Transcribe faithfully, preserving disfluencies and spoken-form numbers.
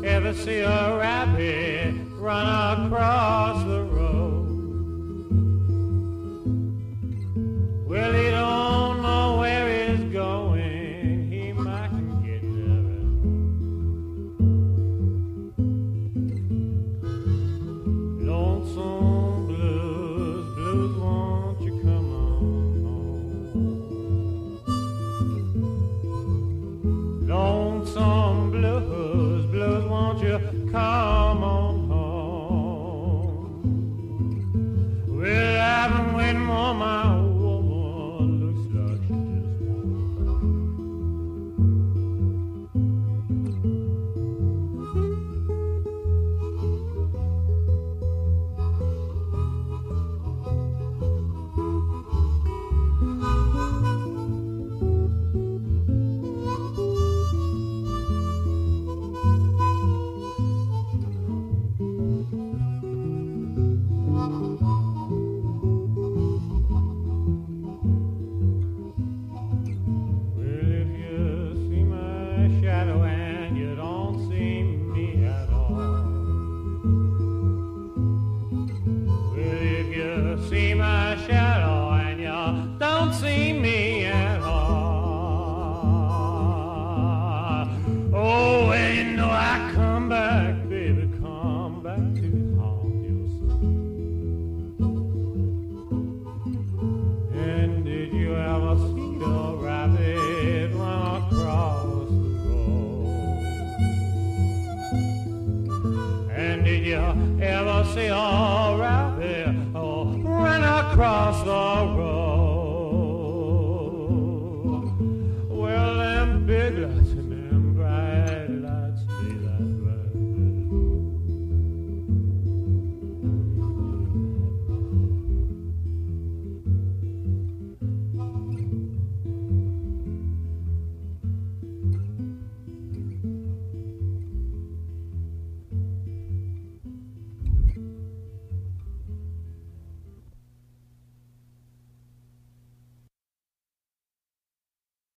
ever see a rabbit run across the road? Well, he don't know where he's going. He might get there. Lonesome blues, blues, won't you come on home? Lonesome blues, blues, won't you come on home? Well, I've been waiting for my woman, looks like she just won't shadow and you don't see me at all. Well, if you see my shadow and you don't see me at all, oh, well, you know I come back, baby, come back to haunt your soul. And did you ever see a rabbit run across? And did you ever see a rabbit oh, run across the